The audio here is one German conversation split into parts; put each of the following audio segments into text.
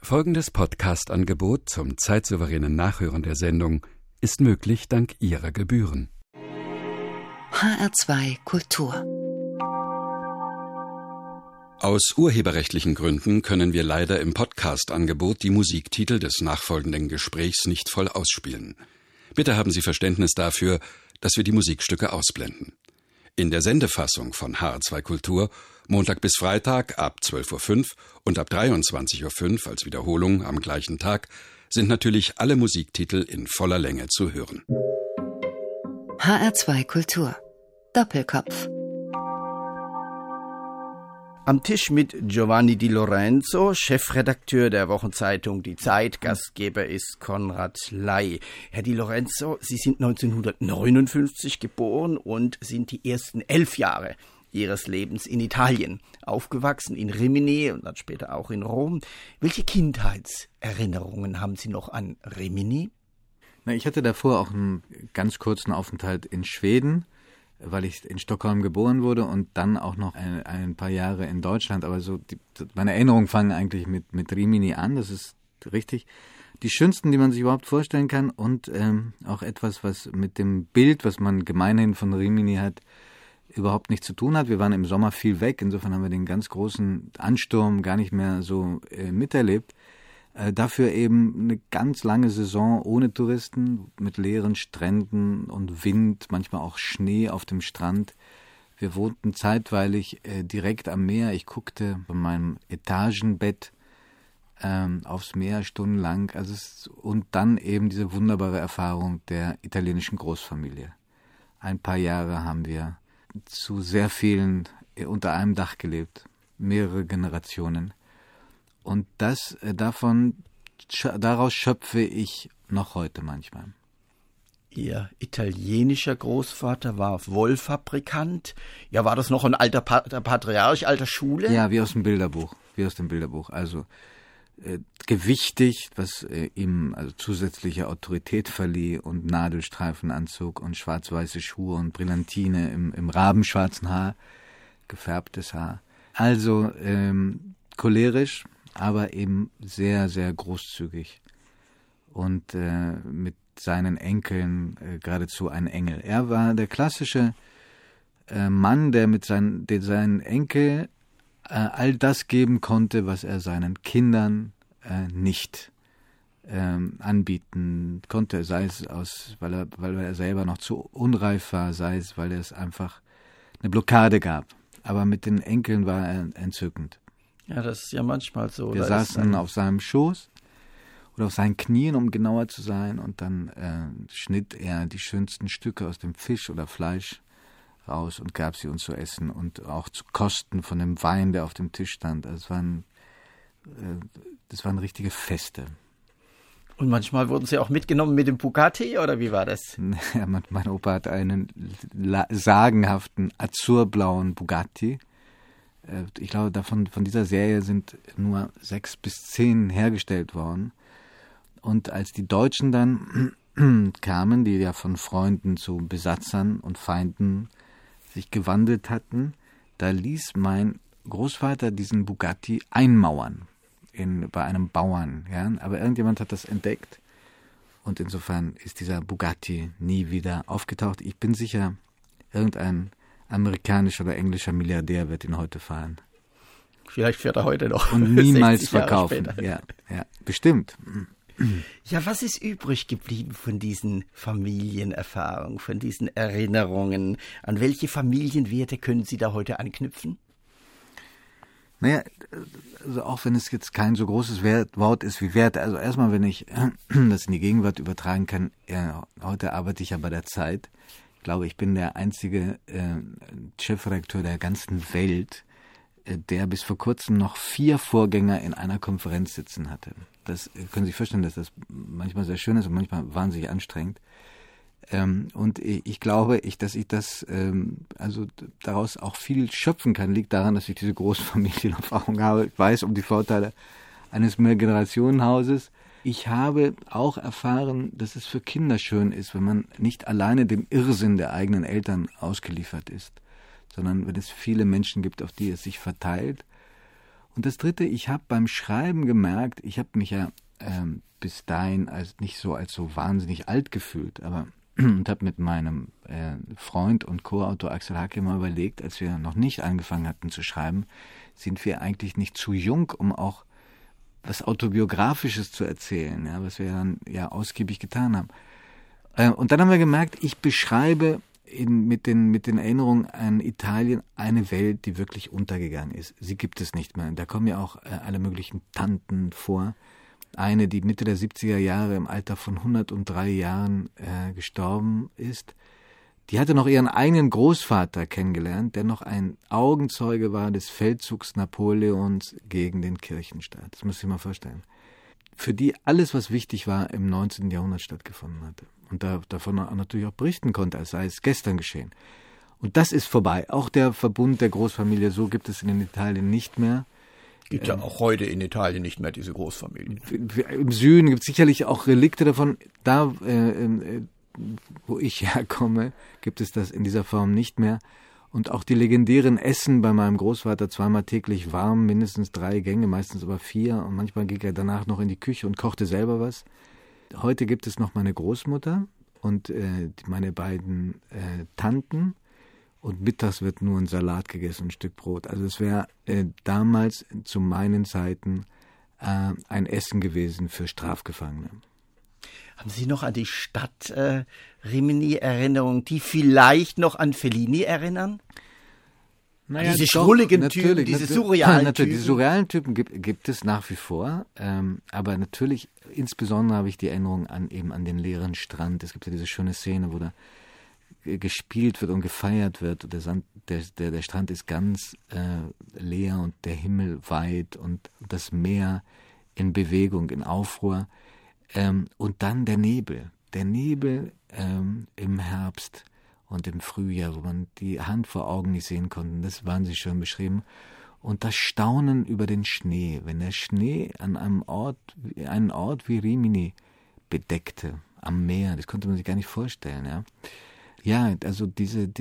Folgendes Podcast-Angebot zum zeitsouveränen Nachhören der Sendung ist möglich dank Ihrer Gebühren. HR2 Kultur. Aus urheberrechtlichen Gründen können wir leider im Podcast-Angebot die Musiktitel des nachfolgenden Gesprächs nicht voll ausspielen. Bitte haben Sie Verständnis dafür, dass wir die Musikstücke ausblenden. In der Sendefassung von HR2 Kultur Montag bis Freitag ab 12.05 Uhr und ab 23.05 Uhr als Wiederholung am gleichen Tag sind natürlich alle Musiktitel in voller Länge zu hören. HR2 Kultur. Doppelkopf. Am Tisch mit Giovanni Di Lorenzo, Chefredakteur der Wochenzeitung Die Zeit. Gastgeber ist Konrad Ley. Herr Di Lorenzo, Sie sind 1959 geboren und sind die ersten 11 Jahre Ihres Lebens in Italien. Aufgewachsen in Rimini und dann später auch in Rom. Welche Kindheitserinnerungen haben Sie noch an Rimini? Ich hatte davor auch einen ganz kurzen Aufenthalt in Schweden, weil ich in Stockholm geboren wurde und dann auch noch ein paar Jahre in Deutschland. Aber meine Erinnerungen fangen eigentlich mit Rimini an, das ist richtig. Die schönsten, die man sich überhaupt vorstellen kann und auch etwas, was mit dem Bild, was man gemeinhin von Rimini hat, überhaupt nichts zu tun hat. Wir waren im Sommer viel weg, insofern haben wir den ganz großen Ansturm gar nicht mehr so miterlebt. Dafür eben eine ganz lange Saison ohne Touristen, mit leeren Stränden und Wind, manchmal auch Schnee auf dem Strand. Wir wohnten zeitweilig direkt am Meer. Ich guckte von meinem Etagenbett aufs Meer stundenlang. Und dann eben diese wunderbare Erfahrung der italienischen Großfamilie. Ein paar Jahre haben wir zu sehr vielen unter einem Dach gelebt, mehrere Generationen. Und daraus schöpfe ich noch heute manchmal. Ihr italienischer Großvater war Wollfabrikant. Ja, war das noch ein alter Patriarch, alter Schule? Ja, wie aus dem Bilderbuch. Also gewichtig, was ihm zusätzliche Autorität verlieh und Nadelstreifenanzug und schwarz-weiße Schuhe und Brillantine im rabenschwarzen Haar, gefärbtes Haar. Also cholerisch, aber eben sehr, sehr großzügig und mit seinen Enkeln geradezu ein Engel. Er war der klassische Mann, der seinen Enkel all das geben konnte, was er seinen Kindern nicht anbieten konnte, sei es weil er selber noch zu unreif war, sei es, weil es einfach eine Blockade gab. Aber mit den Enkeln war er entzückend. Ja, das ist ja manchmal so. Wir saßen auf seinem Schoß oder auf seinen Knien, um genauer zu sein, und dann schnitt er die schönsten Stücke aus dem Fisch oder Fleisch raus und gab sie uns zu essen und auch zu kosten von dem Wein, der auf dem Tisch stand. Also das waren richtige Feste. Und manchmal wurden Sie auch mitgenommen mit dem Bugatti, oder wie war das? Ja, mein Opa hat einen sagenhaften azurblauen Bugatti. Ich glaube, von dieser Serie sind nur 6 bis 10 hergestellt worden. Und als die Deutschen dann kamen, die ja von Freunden zu Besatzern und Feinden sich gewandelt hatten, da ließ mein Großvater diesen Bugatti einmauern bei einem Bauern. Ja? Aber irgendjemand hat das entdeckt und insofern ist dieser Bugatti nie wieder aufgetaucht. Ich bin sicher, irgendein amerikanischer oder englischer Milliardär wird ihn heute fahren. Vielleicht fährt er heute noch. Und niemals verkaufen. Ja, bestimmt. Ja, was ist übrig geblieben von diesen Familienerfahrungen, von diesen Erinnerungen? An welche Familienwerte können Sie da heute anknüpfen? Naja, also auch wenn es jetzt kein so großes Wort ist wie Werte. Also erstmal, wenn ich das in die Gegenwart übertragen kann, heute arbeite ich ja bei der Zeit. Ich glaube, ich bin der einzige Chefredakteur der ganzen Welt, der bis vor kurzem noch 4 Vorgänger in einer Konferenz sitzen hatte. Das können Sie sich vorstellen, dass das manchmal sehr schön ist und manchmal wahnsinnig anstrengend. Und ich glaube, dass ich das daraus auch viel schöpfen kann, liegt daran, dass ich diese Großfamilienerfahrung habe. Ich weiß um die Vorteile eines Mehrgenerationenhauses. Ich habe auch erfahren, dass es für Kinder schön ist, wenn man nicht alleine dem Irrsinn der eigenen Eltern ausgeliefert ist, sondern wenn es viele Menschen gibt, auf die es sich verteilt. Und das Dritte, ich habe beim Schreiben gemerkt, ich habe mich ja bis dahin nicht so als so wahnsinnig alt gefühlt, aber und habe mit meinem Freund und Co-Autor Axel Hacke mal überlegt, als wir noch nicht angefangen hatten zu schreiben, sind wir eigentlich nicht zu jung, um auch was Autobiografisches zu erzählen, ja, was wir dann ja ausgiebig getan haben. Und dann haben wir gemerkt, ich beschreibe mit den Erinnerungen an Italien eine Welt, die wirklich untergegangen ist. Sie gibt es nicht mehr. Da kommen ja auch alle möglichen Tanten vor. Eine, die Mitte der 70er Jahre im Alter von 103 Jahren gestorben ist, die hatte noch ihren eigenen Großvater kennengelernt, der noch ein Augenzeuge war des Feldzugs Napoleons gegen den Kirchenstaat. Das muss ich mal vorstellen. Für die alles, was wichtig war, im 19. Jahrhundert stattgefunden hatte. Und davon natürlich auch berichten konnte, als sei es gestern geschehen. Und das ist vorbei. Auch der Verbund der Großfamilie, so gibt es in Italien nicht mehr. Gibt ja auch heute in Italien nicht mehr diese Großfamilien. Im Süden gibt es sicherlich auch Relikte davon. Da, wo ich herkomme, gibt es das in dieser Form nicht mehr. Und auch die legendären Essen bei meinem Großvater, zweimal täglich warm, mindestens 3 Gänge, meistens aber 4. Und manchmal ging er danach noch in die Küche und kochte selber was. Heute gibt es noch meine Großmutter und meine beiden Tanten. Und mittags wird nur ein Salat gegessen, ein Stück Brot. Also es wäre damals zu meinen Zeiten ein Essen gewesen für Strafgefangene. Haben Sie noch an die Stadt Rimini Erinnerungen, die vielleicht noch an Fellini erinnern? Naja, diese schrulligen Typen, diese surrealen Typen. Die surrealen Typen gibt es nach wie vor. Aber natürlich, insbesondere habe ich die Erinnerung an den leeren Strand. Es gibt ja diese schöne Szene, wo da gespielt wird und gefeiert wird. Der Strand ist ganz leer und der Himmel weit und das Meer in Bewegung, in Aufruhr. Und dann der Nebel. Der Nebel im Herbst und im Frühjahr, wo man die Hand vor Augen nicht sehen konnte. Das waren sie schön beschrieben. Und das Staunen über den Schnee. Wenn der Schnee an einen Ort wie Rimini bedeckte, am Meer, das konnte man sich gar nicht vorstellen, ja. Ja, also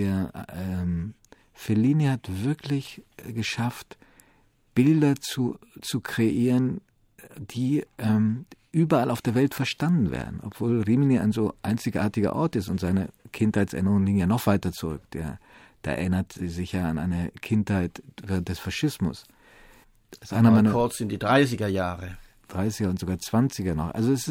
Fellini hat wirklich geschafft, Bilder zu kreieren, die überall auf der Welt verstanden werden, obwohl Rimini ein so einzigartiger Ort ist und seine Kindheitserinnerungen liegen ja noch weiter zurück. Da erinnert sie sich ja an eine Kindheit des Faschismus. Das ist einer meiner kurz in die 30er Jahre. 30er und sogar 20er noch. Also es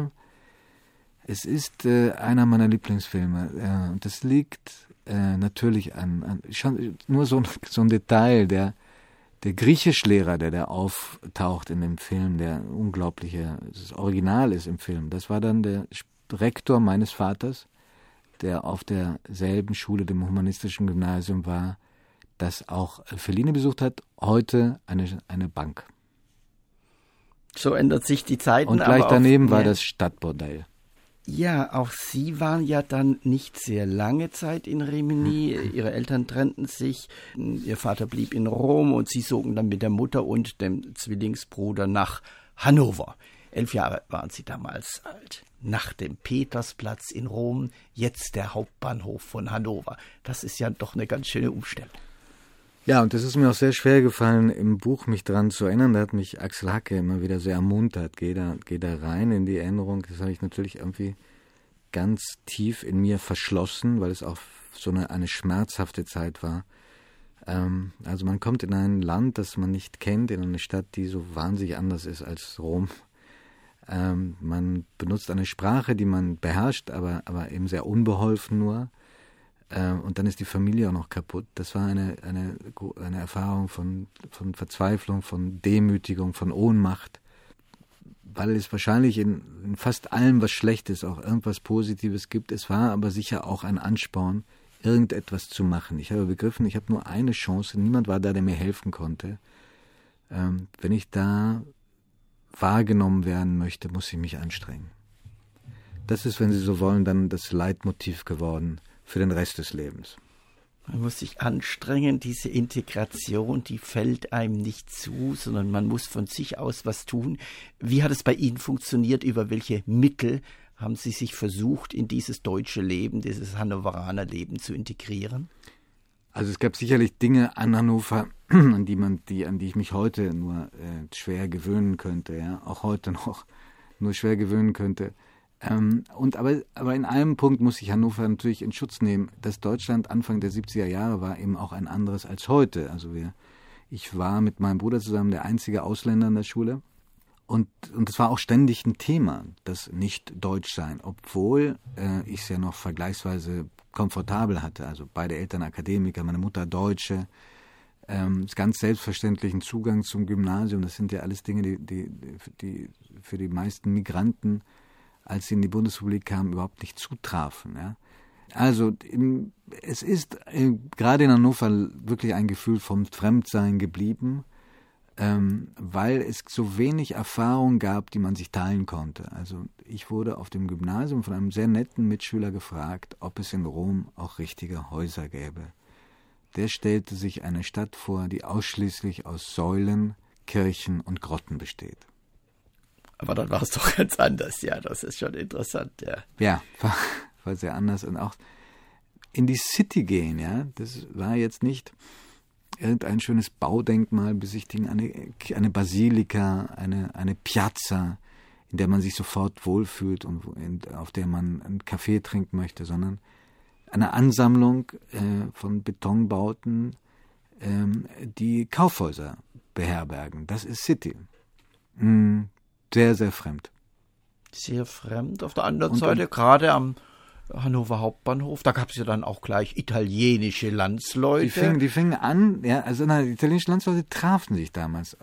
ist einer meiner Lieblingsfilme. Und das liegt natürlich an schon nur so ein Detail, der Griechischlehrer, der auftaucht in dem Film, der das Original ist im Film. Das war dann der Rektor meines Vaters, der auf derselben Schule, dem humanistischen Gymnasium war, das auch Fellini besucht hat, heute eine Bank. So ändert sich die Zeiten. Und gleich daneben war das Stadtbordell. Ja, auch Sie waren ja dann nicht sehr lange Zeit in Rimini. Ihre Eltern trennten sich. Ihr Vater blieb in Rom und Sie zogen dann mit der Mutter und dem Zwillingsbruder nach Hannover. 11 Jahre waren Sie damals alt. Nach dem Petersplatz in Rom, jetzt der Hauptbahnhof von Hannover. Das ist ja doch eine ganz schöne Umstellung. Ja, und das ist mir auch sehr schwer gefallen, im Buch mich dran zu erinnern. Da hat mich Axel Hacke immer wieder sehr ermuntert. Geh da rein in die Erinnerung. Das habe ich natürlich irgendwie ganz tief in mir verschlossen, weil es auch so eine schmerzhafte Zeit war. Also man kommt in ein Land, das man nicht kennt, in eine Stadt, die so wahnsinnig anders ist als Rom. Man benutzt eine Sprache, die man beherrscht, aber eben sehr unbeholfen nur. Und dann ist die Familie auch noch kaputt. Das war eine Erfahrung von Verzweiflung, von Demütigung, von Ohnmacht, weil es wahrscheinlich in fast allem, was schlecht ist, auch irgendwas Positives gibt. Es war aber sicher auch ein Ansporn, irgendetwas zu machen. Ich habe begriffen, ich habe nur eine Chance, niemand war da, der mir helfen konnte. Wenn ich da wahrgenommen werden möchte, muss ich mich anstrengen. Das ist, wenn Sie so wollen, dann das Leitmotiv geworden für den Rest des Lebens. Man muss sich anstrengen, diese Integration, die fällt einem nicht zu, sondern man muss von sich aus was tun. Wie hat es bei Ihnen funktioniert? Über welche Mittel haben Sie sich versucht, in dieses deutsche Leben, dieses Hannoveraner Leben zu integrieren? Also es gab sicherlich Dinge an Hannover, an die ich mich heute nur schwer gewöhnen könnte, ja, auch heute noch nur schwer gewöhnen könnte. Aber in einem Punkt muss ich Hannover natürlich in Schutz nehmen. Das Deutschland Anfang der 70er Jahre war eben auch ein anderes als heute. Also ich war mit meinem Bruder zusammen der einzige Ausländer in der Schule. Und es war auch ständig ein Thema, das Nicht-Deutsch-Sein, obwohl ich es ja noch vergleichsweise komfortabel hatte. Also beide Eltern Akademiker, meine Mutter Deutsche, ganz selbstverständlichen Zugang zum Gymnasium. Das sind ja alles Dinge, die für die meisten Migranten, als sie in die Bundesrepublik kamen, überhaupt nicht zutrafen. Ja? Also es ist gerade in Hannover wirklich ein Gefühl vom Fremdsein geblieben, weil es so wenig Erfahrung gab, die man sich teilen konnte. Also ich wurde auf dem Gymnasium von einem sehr netten Mitschüler gefragt, ob es in Rom auch richtige Häuser gäbe. Der stellte sich eine Stadt vor, die ausschließlich aus Säulen, Kirchen und Grotten besteht. Aber dann war es doch ganz anders, ja, das ist schon interessant, ja. Ja, war sehr anders. Und auch in die City gehen, ja, das war jetzt nicht irgendein schönes Baudenkmal besichtigen, eine Basilika, eine Piazza, in der man sich sofort wohlfühlt und auf der man einen Kaffee trinken möchte, sondern eine Ansammlung von Betonbauten, die Kaufhäuser beherbergen. Das ist City. Sehr, sehr fremd. Sehr fremd. Auf der anderen Seite, gerade am Hannover Hauptbahnhof, da gab es ja dann auch gleich italienische Landsleute. Die fingen an, ja, also die italienischen Landsleute trafen sich damals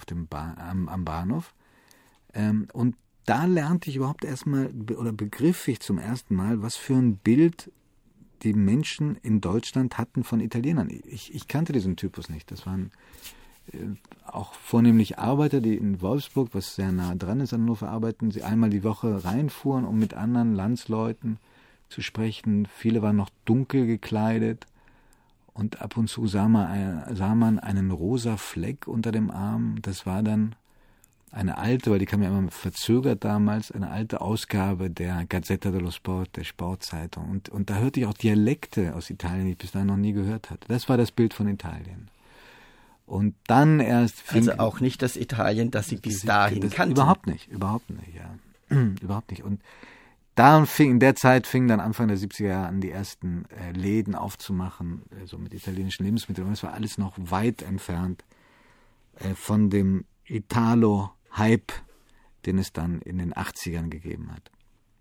am Bahnhof. Und da lernte ich überhaupt erstmal, oder begriff ich zum ersten Mal, was für ein Bild die Menschen in Deutschland hatten von Italienern. Ich kannte diesen Typus nicht. Das waren auch vornehmlich Arbeiter, die in Wolfsburg, was sehr nah dran ist an Hannover, arbeiten, sie einmal die Woche reinfuhren, um mit anderen Landsleuten zu sprechen. Viele waren noch dunkel gekleidet und ab und zu sah man einen rosa Fleck unter dem Arm. Das war dann eine alte, weil die kam ja immer verzögert damals, eine alte Ausgabe der Gazzetta dello Sport, der Sportzeitung. Und da hörte ich auch Dialekte aus Italien, die ich bis dahin noch nie gehört hatte. Das war das Bild von Italien. Und dann erst also auch nicht das Italien, das Sie bis dahin kannten. Überhaupt nicht, ja. Überhaupt nicht. Und in der Zeit fing dann Anfang der 70er Jahre an, die ersten Läden aufzumachen, so mit italienischen Lebensmitteln. Und es war alles noch weit entfernt von dem Italo-Hype, den es dann in den 80ern gegeben hat.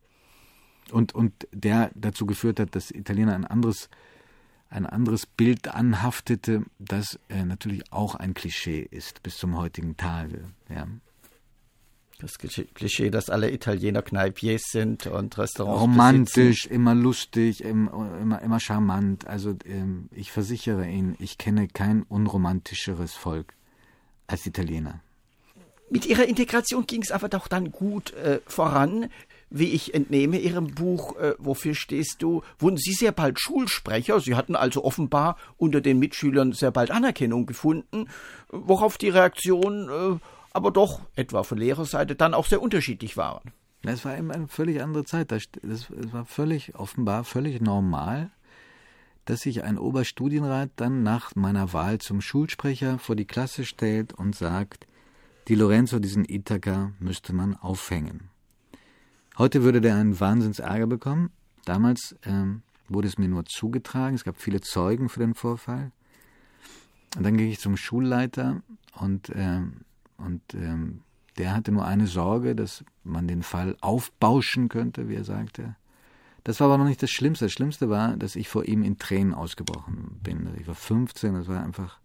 Und der dazu geführt hat, dass Italiener ein anderes Bild anhaftete, das natürlich auch ein Klischee ist bis zum heutigen Tage. Ja. Das Klischee, dass alle Italiener Kneipiers sind und Restaurants romantisch, besitzen. immer lustig, immer charmant. Also ich versichere Ihnen, ich kenne kein unromantischeres Volk als Italiener. Mit Ihrer Integration ging es aber doch dann gut voran. Wie ich entnehme Ihrem Buch, Wofür stehst du?, wurden Sie sehr bald Schulsprecher. Sie hatten also offenbar unter den Mitschülern sehr bald Anerkennung gefunden, worauf die Reaktion aber doch, etwa von Lehrerseite, dann auch sehr unterschiedlich waren. Das war eben eine völlig andere Zeit. Das war offenbar völlig normal, dass sich ein Oberstudienrat dann nach meiner Wahl zum Schulsprecher vor die Klasse stellt und sagt, Di Lorenzo, diesen Ithaka, müsste man aufhängen. Heute würde der einen Wahnsinnsärger bekommen. Damals wurde es mir nur zugetragen. Es gab viele Zeugen für den Vorfall. Und dann ging ich zum Schulleiter und der hatte nur eine Sorge, dass man den Fall aufbauschen könnte, wie er sagte. Das war aber noch nicht das Schlimmste. Das Schlimmste war, dass ich vor ihm in Tränen ausgebrochen bin. Ich war 15, das war einfach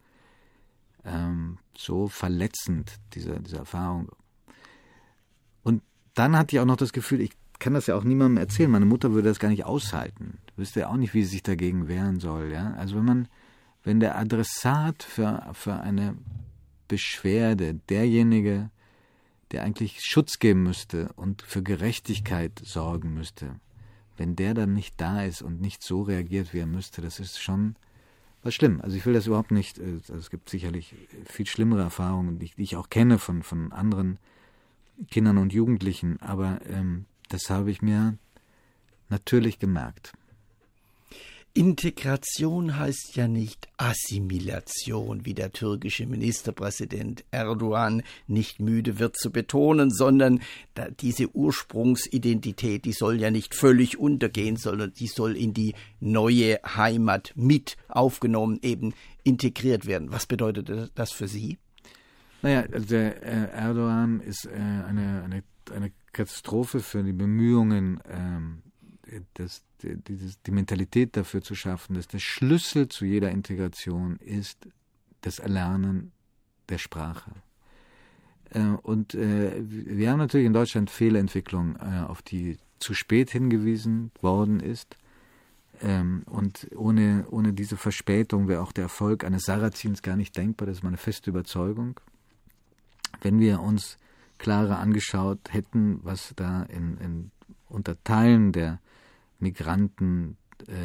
so verletzend, diese Erfahrung. Und dann hatte ich auch noch das Gefühl, ich kann das ja auch niemandem erzählen. Meine Mutter würde das gar nicht aushalten. Wüsste ja auch nicht, wie sie sich dagegen wehren soll. Ja? Also wenn der Adressat für eine Beschwerde, derjenige, der eigentlich Schutz geben müsste und für Gerechtigkeit sorgen müsste, wenn der dann nicht da ist und nicht so reagiert, wie er müsste, das ist schon was schlimm. Also ich will das überhaupt nicht, also es gibt sicherlich viel schlimmere Erfahrungen, die ich auch kenne von anderen Kindern und Jugendlichen, aber das habe ich mir natürlich gemerkt. Integration heißt ja nicht Assimilation, wie der türkische Ministerpräsident Erdogan nicht müde wird zu betonen, sondern diese Ursprungsidentität, die soll ja nicht völlig untergehen, sondern die soll in die neue Heimat mit aufgenommen, eben integriert werden. Was bedeutet das für Sie? Naja, also der Erdogan ist eine Katastrophe für die Bemühungen, die Mentalität dafür zu schaffen, dass der Schlüssel zu jeder Integration ist das Erlernen der Sprache. Und wir haben natürlich in Deutschland Fehlentwicklung, auf die zu spät hingewiesen worden ist. Und ohne diese Verspätung wäre auch der Erfolg eines Sarazins gar nicht denkbar. Das ist meine feste Überzeugung. Wenn wir uns klarer angeschaut hätten, was da unter Teilen der Migranten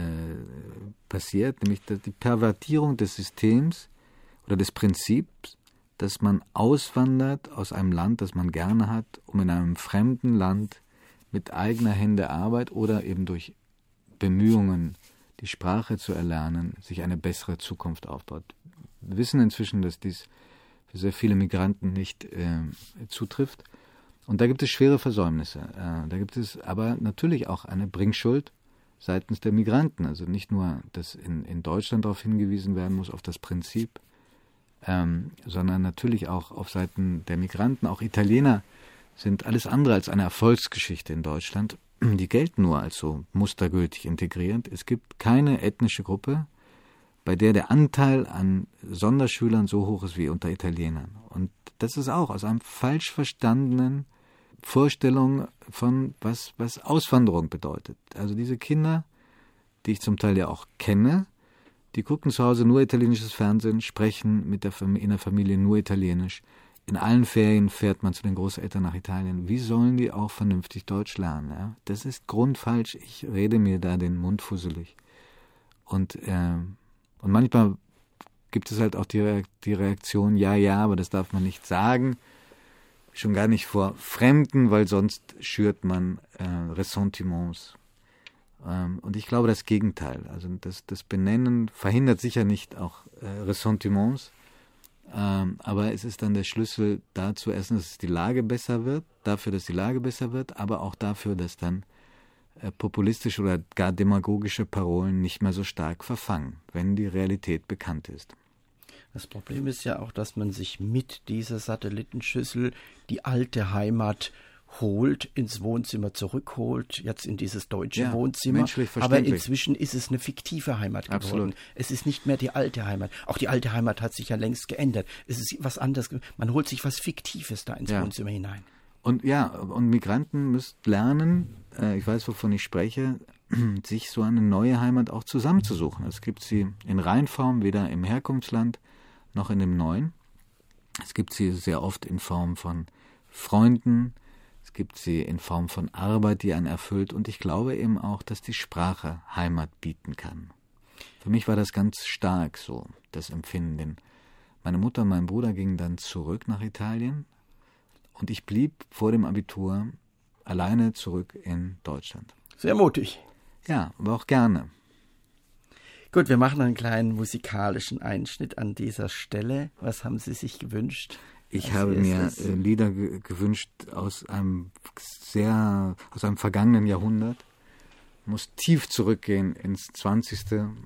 passiert, nämlich die Pervertierung des Systems oder des Prinzips, dass man auswandert aus einem Land, das man gerne hat, um in einem fremden Land mit eigener Hände Arbeit oder eben durch Bemühungen, die Sprache zu erlernen, sich eine bessere Zukunft aufbaut. Wir wissen inzwischen, dass dies für sehr viele Migranten nicht zutrifft. Und da gibt es schwere Versäumnisse. Da gibt es aber natürlich auch eine Bringschuld seitens der Migranten. Also nicht nur, dass in Deutschland darauf hingewiesen werden muss, auf das Prinzip, sondern natürlich auch auf Seiten der Migranten. Auch Italiener sind alles andere als eine Erfolgsgeschichte in Deutschland. Die gelten nur als so mustergültig integriert. Es gibt keine ethnische Gruppe, bei der der Anteil an Sonderschülern so hoch ist wie unter Italienern. Und das ist auch aus einem falsch verstandenen Vorstellung von, was Auswanderung bedeutet. Also diese Kinder, die ich zum Teil ja auch kenne, die gucken zu Hause nur italienisches Fernsehen, sprechen in der Familie nur Italienisch. In allen Ferien fährt man zu den Großeltern nach Italien. Wie sollen die auch vernünftig Deutsch lernen? Ja? Das ist grundfalsch. Ich rede mir da den Mund fusselig. Und manchmal gibt es halt auch die Reaktion, ja, aber das darf man nicht sagen. Schon gar nicht vor Fremden, weil sonst schürt man Ressentiments. Und ich glaube das Gegenteil. Also das Benennen verhindert sicher nicht auch Ressentiments, aber es ist dann der Schlüssel dazu, erstens, dass die Lage besser wird, aber auch dafür, dass dann populistische oder gar demagogische Parolen nicht mehr so stark verfangen, wenn die Realität bekannt ist. Das Problem ist ja auch, dass man sich mit dieser Satellitenschüssel die alte Heimat holt, ins Wohnzimmer zurückholt, jetzt in dieses deutsche Wohnzimmer. Aber inzwischen ist es eine fiktive Heimat geworden. Absolut. Es ist nicht mehr die alte Heimat. Auch die alte Heimat hat sich ja längst geändert. Es ist was anderes. Man holt sich was Fiktives da ins Wohnzimmer hinein. Und Migranten müssen lernen, ich weiß, wovon ich spreche, sich so eine neue Heimat auch zusammenzusuchen. Es gibt sie in Reinform, weder im Herkunftsland noch in dem neuen. Es gibt sie sehr oft in Form von Freunden, es gibt sie in Form von Arbeit, die einen erfüllt. Und ich glaube eben auch, dass die Sprache Heimat bieten kann. Für mich war das ganz stark so, das Empfinden. Denn meine Mutter und mein Bruder gingen dann zurück nach Italien und ich blieb vor dem Abitur alleine zurück in Deutschland. Sehr mutig. Ja, aber auch gerne. Gut, wir machen einen kleinen musikalischen Einschnitt an dieser Stelle. Was haben Sie sich gewünscht? Ich habe mir Lieder gewünscht aus einem vergangenen Jahrhundert. Ich muss tief zurückgehen ins 20.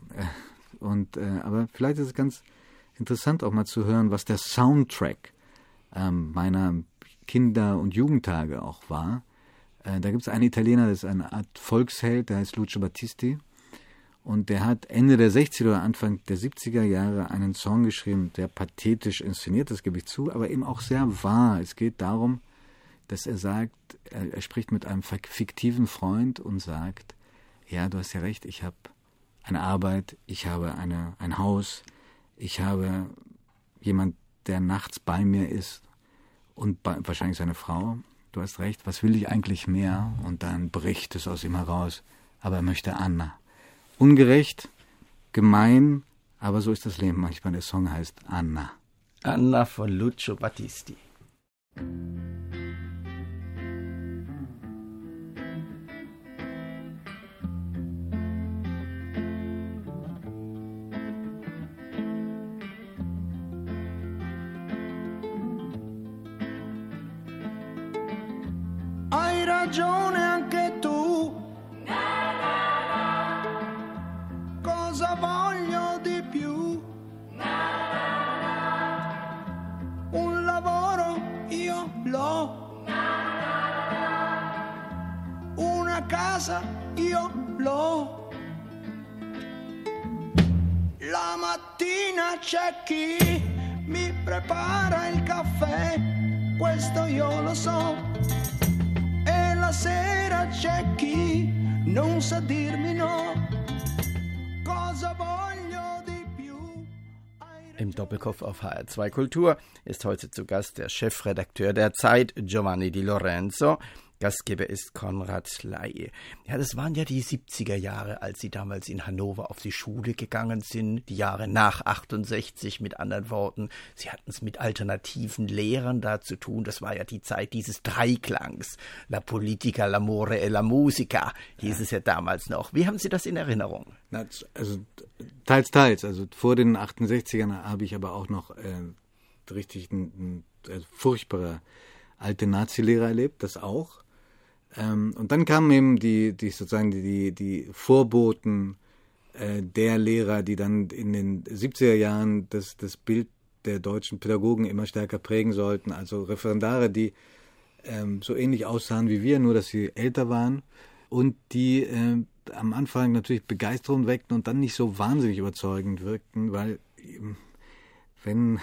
Aber vielleicht ist es ganz interessant auch mal zu hören, was der Soundtrack meiner Kinder- und Jugendtage auch war. Da gibt es einen Italiener, das ist eine Art Volksheld, der heißt Lucio Battisti. Und der hat Ende der 60er oder Anfang der 70er Jahre einen Song geschrieben, der pathetisch inszeniert, das gebe ich zu, aber eben auch sehr wahr. Es geht darum, dass er sagt, er spricht mit einem fiktiven Freund und sagt, ja, du hast ja recht, ich habe eine Arbeit, ich habe ein Haus, ich habe jemand, der nachts bei mir ist und wahrscheinlich seine Frau. Du hast recht, was will ich eigentlich mehr? Und dann bricht es aus ihm heraus, aber er möchte Anna. Ungerecht, gemein, aber so ist das Leben manchmal. Der Song heißt Anna. Anna von Lucio Battisti. ragione anche tu. Cosa voglio di più? Un lavoro io l'ho. Una casa io l'ho. La mattina c'è chi mi prepara il caffè, questo io lo so. E la sera c'è chi non sa dirmi no. Cosa voglio di più? Im Doppelkopf auf HR2 Kultur ist heute zu Gast der Chefredakteur der Zeit, Giovanni Di Lorenzo. Gastgeber ist Konrad Ley. Ja, das waren ja die 70er Jahre, als Sie damals in Hannover auf die Schule gegangen sind, die Jahre nach 68, mit anderen Worten. Sie hatten es mit alternativen Lehrern da zu tun. Das war ja die Zeit dieses Dreiklangs. La Politica, l'Amore e la Musica hieß es ja damals noch. Wie haben Sie das in Erinnerung? Also teils. Also vor den 68ern habe ich aber auch noch richtig ein furchtbarer alte Nazi-Lehrer erlebt, das auch. Und dann kamen eben die Vorboten der Lehrer, die dann in den 70er Jahren das Bild der deutschen Pädagogen immer stärker prägen sollten. Also Referendare, die so ähnlich aussahen wie wir, nur dass sie älter waren und die am Anfang natürlich Begeisterung weckten und dann nicht so wahnsinnig überzeugend wirkten, weil wenn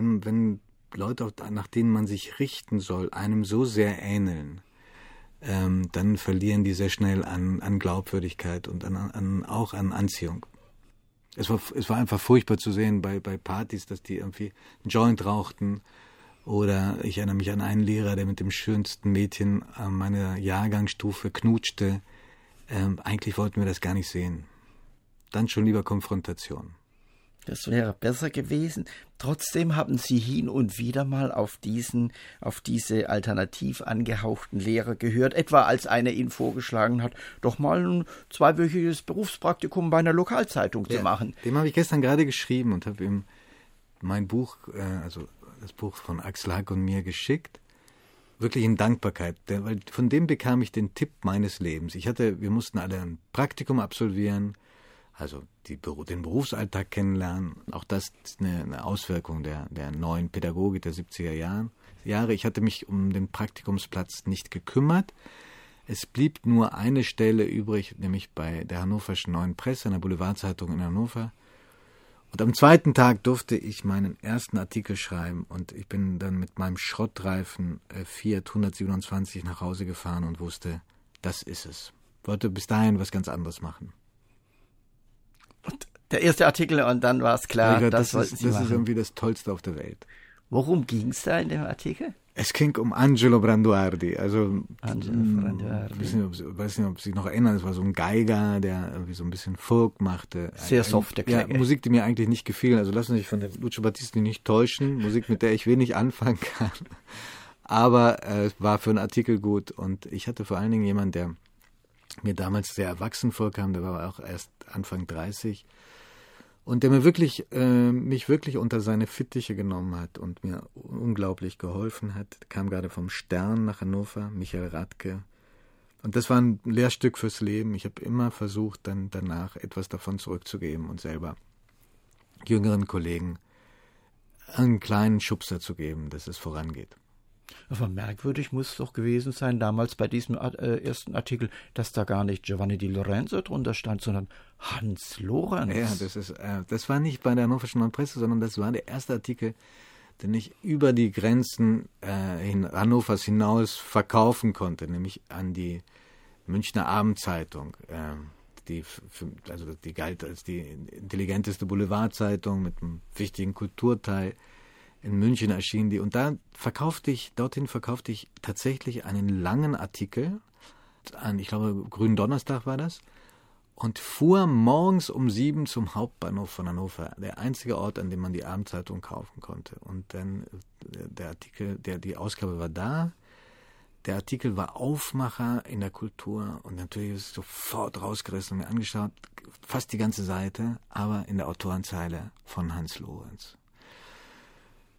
Leute, nach denen man sich richten soll, einem so sehr ähneln, dann verlieren die sehr schnell an Glaubwürdigkeit und auch an Anziehung. Es war einfach furchtbar zu sehen bei Partys, dass die irgendwie einen Joint rauchten. Oder ich erinnere mich an einen Lehrer, der mit dem schönsten Mädchen meiner Jahrgangsstufe knutschte. Eigentlich wollten wir das gar nicht sehen. Dann schon lieber Konfrontation. Das wäre besser gewesen. Trotzdem haben Sie hin und wieder mal auf diese alternativ angehauchten Lehrer gehört, etwa als einer Ihnen vorgeschlagen hat, doch mal ein 2-wöchiges Berufspraktikum bei einer Lokalzeitung zu machen. Dem habe ich gestern gerade geschrieben und habe ihm mein Buch, also das Buch von Axel Hack und mir geschickt. Wirklich in Dankbarkeit, weil von dem bekam ich den Tipp meines Lebens. Wir mussten alle ein Praktikum absolvieren, also den Berufsalltag kennenlernen. Auch das ist eine Auswirkung der neuen Pädagogik der 70er Jahre. Ich hatte mich um den Praktikumsplatz nicht gekümmert. Es blieb nur eine Stelle übrig, nämlich bei der Hannoverschen Neuen Presse, einer Boulevardzeitung in Hannover. Und am zweiten Tag durfte ich meinen ersten Artikel schreiben und ich bin dann mit meinem Schrottreifen Fiat 127 nach Hause gefahren und wusste, das ist es. Wollte bis dahin was ganz anderes machen. Und der erste Artikel und dann war es klar, das ist irgendwie das Tollste auf der Welt. Worum ging es da in dem Artikel? Es ging um Angelo Branduardi. Also, Angelo Branduardi. Ich weiß nicht, ob Sie sich noch erinnern, es war so ein Geiger, der irgendwie so ein bisschen Folk machte. Sehr softe Klänge. Ja, Musik, die mir eigentlich nicht gefiel. Also lassen Sie sich von der Lucio Battisti nicht täuschen. Musik, mit der ich wenig anfangen kann. Aber es war für einen Artikel gut. Und ich hatte vor allen Dingen jemanden, der mir damals sehr erwachsen vorkam, der war auch erst Anfang 30 und der mich wirklich unter seine Fittiche genommen hat und mir unglaublich geholfen hat. Der kam gerade vom Stern nach Hannover, Michael Radke. Und das war ein Lehrstück fürs Leben. Ich habe immer versucht, dann danach etwas davon zurückzugeben und selber jüngeren Kollegen einen kleinen Schubser zu geben, dass es vorangeht. Aber merkwürdig muss es doch gewesen sein, damals bei diesem ersten Artikel, dass da gar nicht Giovanni Di Lorenzo drunter stand, sondern Hans Lorenz. Ja, das war nicht bei der Hannoverschen Neuen Presse, sondern das war der erste Artikel, den ich über die Grenzen Hannovers hinaus verkaufen konnte, nämlich an die Münchner Abendzeitung. Die galt als die intelligenteste Boulevardzeitung mit einem wichtigen Kulturteil. In München erschien die und dorthin verkaufte ich tatsächlich einen langen Artikel, ich glaube Grünen Donnerstag war das, und fuhr morgens um 7 zum Hauptbahnhof von Hannover, der einzige Ort, an dem man die Abendzeitung kaufen konnte. Und dann der Artikel, die Ausgabe war da, der Artikel war Aufmacher in der Kultur und natürlich ist es sofort rausgerissen und mir angeschaut, fast die ganze Seite, aber in der Autorenzeile von Hans Lorenz.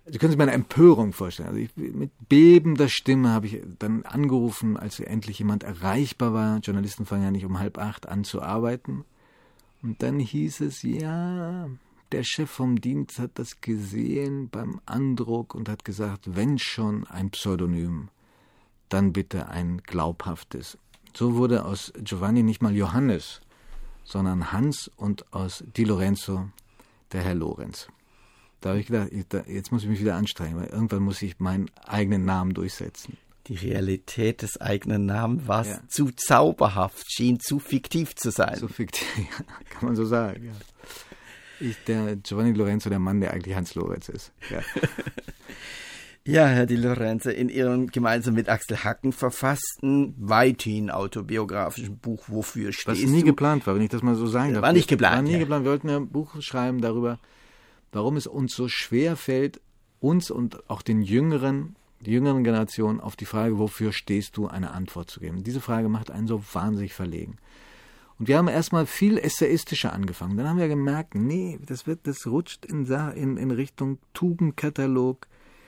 Sie können sich meine Empörung vorstellen. Also mit bebender Stimme habe ich dann angerufen, als endlich jemand erreichbar war. Journalisten fangen ja nicht um 7:30 an zu arbeiten. Und dann hieß es, ja, der Chef vom Dienst hat das gesehen beim Andruck und hat gesagt, wenn schon ein Pseudonym, dann bitte ein glaubhaftes. So wurde aus Giovanni nicht mal Johannes, sondern Hans und aus Di Lorenzo der Herr Lorenz. Da habe ich gedacht, jetzt muss ich mich wieder anstrengen, weil irgendwann muss ich meinen eigenen Namen durchsetzen. Die Realität des eigenen Namens war zu zauberhaft, schien zu fiktiv zu sein. Zu fiktiv, kann man so sagen, ja. Der Giovanni Lorenzo, der Mann, der eigentlich Hans Lorenz ist. Ja. Ja, Herr Di Lorenzo, in Ihrem gemeinsam mit Axel Hacken verfassten, weithin autobiografischen Buch Wofür stehst du? Was nie geplant war, wenn ich das mal so sagen darf. War nicht geplant. War nie geplant. Wir wollten ein Buch schreiben darüber, warum es uns so schwer fällt, uns und auch die jüngeren Generationen auf die Frage, wofür stehst du, eine Antwort zu geben. Diese Frage macht einen so wahnsinnig verlegen. Und wir haben erstmal viel essayistischer angefangen. Dann haben wir gemerkt, nee, das rutscht in Richtung Tugendkatalog,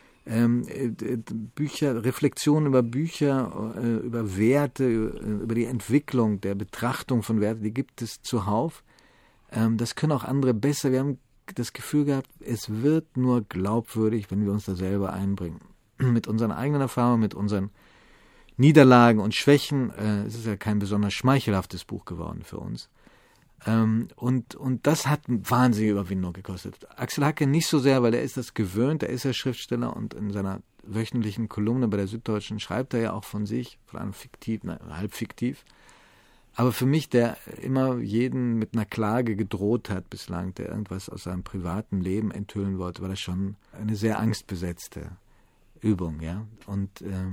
Bücher, Reflexionen über Bücher, über Werte, über die Entwicklung der Betrachtung von Werten, die gibt es zuhauf. Das können auch andere besser. Wir haben das Gefühl gehabt, es wird nur glaubwürdig, wenn wir uns da selber einbringen. Mit unseren eigenen Erfahrungen, mit unseren Niederlagen und Schwächen. Es ist ja kein besonders schmeichelhaftes Buch geworden für uns. Und das hat wahnsinnige Überwindung gekostet. Axel Hacke nicht so sehr, weil er ist das gewöhnt, er ist ja Schriftsteller und in seiner wöchentlichen Kolumne bei der Süddeutschen schreibt er ja auch von sich, von einem halb fiktiv. Aber für mich, der immer jeden mit einer Klage gedroht hat bislang, der irgendwas aus seinem privaten Leben enthüllen wollte, war das schon eine sehr angstbesetzte Übung, ja. Und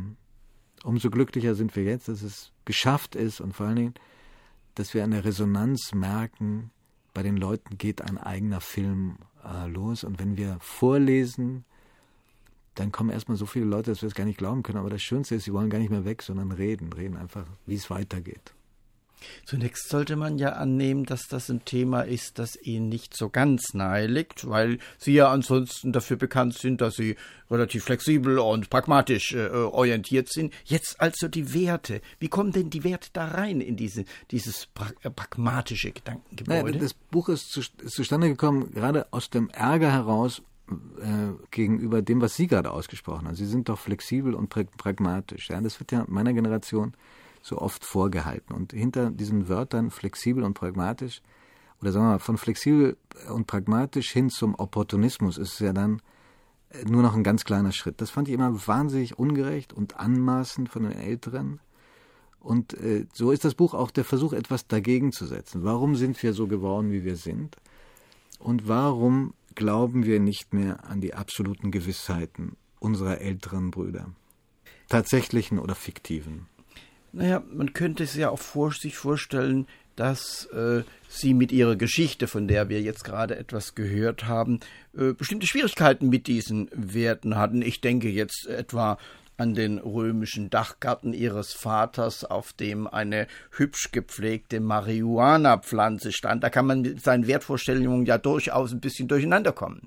umso glücklicher sind wir jetzt, dass es geschafft ist und vor allen Dingen, dass wir an der Resonanz merken, bei den Leuten geht ein eigener Film los. Und wenn wir vorlesen, dann kommen erstmal so viele Leute, dass wir es gar nicht glauben können. Aber das Schönste ist, sie wollen gar nicht mehr weg, sondern reden einfach, wie es weitergeht. Zunächst sollte man ja annehmen, dass das ein Thema ist, das Ihnen nicht so ganz nahe liegt, weil Sie ja ansonsten dafür bekannt sind, dass Sie relativ flexibel und pragmatisch orientiert sind. Jetzt also die Werte. Wie kommen denn die Werte da rein in dieses pragmatische Gedankengebäude? Naja, das Buch ist zustande gekommen, gerade aus dem Ärger heraus gegenüber dem, was Sie gerade ausgesprochen haben. Sie sind doch flexibel und pragmatisch. Ja? Das wird ja meiner Generation so oft vorgehalten. Und hinter diesen Wörtern flexibel und pragmatisch, oder sagen wir mal, von flexibel und pragmatisch hin zum Opportunismus ist es ja dann nur noch ein ganz kleiner Schritt. Das fand ich immer wahnsinnig ungerecht und anmaßend von den Älteren. Und so ist das Buch auch der Versuch, etwas dagegen zu setzen. Warum sind wir so geworden, wie wir sind? Und warum glauben wir nicht mehr an die absoluten Gewissheiten unserer älteren Brüder? Tatsächlichen oder fiktiven? Naja, man könnte es ja auch sich vorstellen, dass Sie mit Ihrer Geschichte, von der wir jetzt gerade etwas gehört haben, bestimmte Schwierigkeiten mit diesen Werten hatten. Ich denke jetzt etwa an den römischen Dachgarten Ihres Vaters, auf dem eine hübsch gepflegte Marihuana-Pflanze stand. Da kann man mit seinen Wertvorstellungen ja durchaus ein bisschen durcheinander kommen.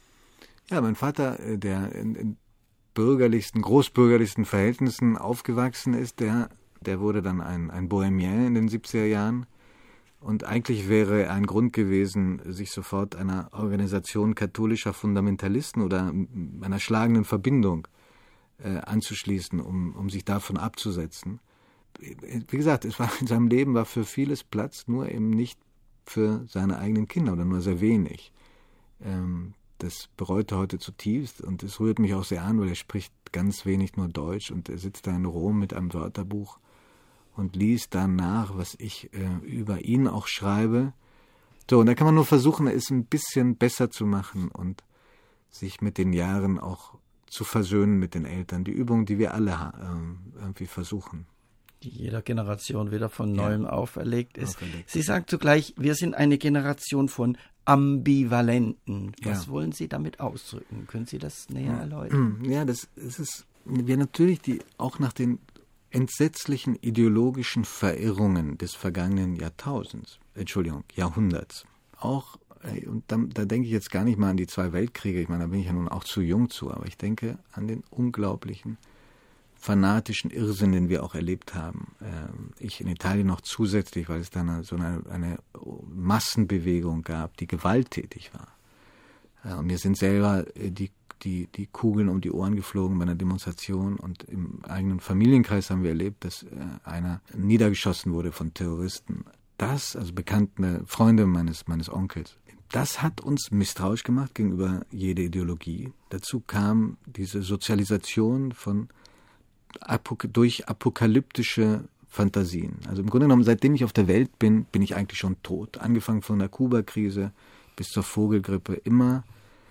Ja, mein Vater, der in großbürgerlichsten Verhältnissen aufgewachsen ist, der wurde dann ein Bohemien in den 70er Jahren. Und eigentlich wäre ein Grund gewesen, sich sofort einer Organisation katholischer Fundamentalisten oder einer schlagenden Verbindung anzuschließen, um sich davon abzusetzen. Wie gesagt, in seinem Leben war für vieles Platz, nur eben nicht für seine eigenen Kinder oder nur sehr wenig. Das bereut er heute zutiefst und es rührt mich auch sehr an, weil er spricht ganz wenig nur Deutsch und er sitzt da in Rom mit einem Wörterbuch und liest dann nach, was ich über ihn auch schreibe. So, und da kann man nur versuchen, es ein bisschen besser zu machen und sich mit den Jahren auch zu versöhnen mit den Eltern. Die Übung, die wir alle irgendwie versuchen. Die jeder Generation wieder von Neuem auferlegt ist. Sie sagt zugleich, wir sind eine Generation von Ambivalenten. Was wollen Sie damit ausdrücken? Können Sie das näher erläutern? Ja, das ist es. Wir natürlich auch nach den entsetzlichen ideologischen Verirrungen des vergangenen Jahrhunderts, auch und da denke ich jetzt gar nicht mal an die 2 Weltkriege, ich meine, da bin ich ja nun auch zu jung zu, aber ich denke an den unglaublichen fanatischen Irrsinn, den wir auch erlebt haben. Ich in Italien noch zusätzlich, weil es da eine Massenbewegung gab, die gewalttätig war. Und mir sind selber die Kugeln um die Ohren geflogen bei einer Demonstration, und im eigenen Familienkreis haben wir erlebt, dass einer niedergeschossen wurde von Terroristen. Das, also bekannte Freunde meines Onkels, das hat uns misstrauisch gemacht gegenüber jeder Ideologie. Dazu kam diese Sozialisation durch apokalyptische Fantasien. Also im Grunde genommen, seitdem ich auf der Welt bin, bin ich eigentlich schon tot. Angefangen von der Kuba-Krise bis zur Vogelgrippe, immer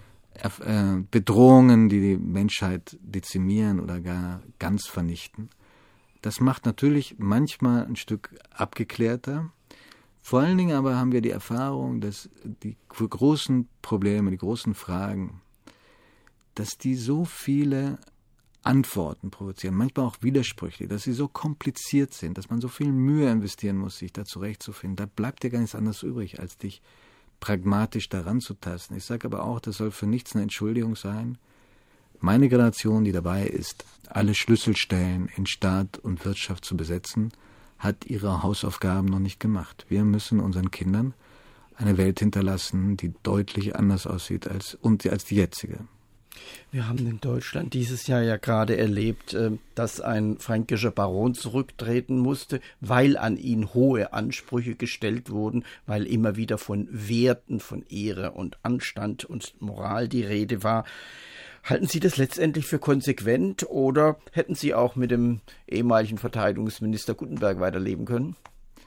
Bedrohungen, die die Menschheit dezimieren oder gar ganz vernichten. Das macht natürlich manchmal ein Stück abgeklärter. Vor allen Dingen aber haben wir die Erfahrung, dass die großen Probleme, die großen Fragen, dass die so viele Antworten provozieren, manchmal auch Widersprüche, dass sie so kompliziert sind, dass man so viel Mühe investieren muss, sich da zurechtzufinden. Da bleibt dir gar nichts anderes übrig, als dich pragmatisch daran zu tasten. Ich sage aber auch, das soll für nichts eine Entschuldigung sein. Meine Generation, die dabei ist, alle Schlüsselstellen in Staat und Wirtschaft zu besetzen, hat ihre Hausaufgaben noch nicht gemacht. Wir müssen unseren Kindern eine Welt hinterlassen, die deutlich anders aussieht als die jetzige. Wir haben in Deutschland dieses Jahr ja gerade erlebt, dass ein fränkischer Baron zurücktreten musste, weil an ihn hohe Ansprüche gestellt wurden, weil immer wieder von Werten, von Ehre und Anstand und Moral die Rede war. Halten Sie das letztendlich für konsequent, oder hätten Sie auch mit dem ehemaligen Verteidigungsminister Guttenberg weiterleben können?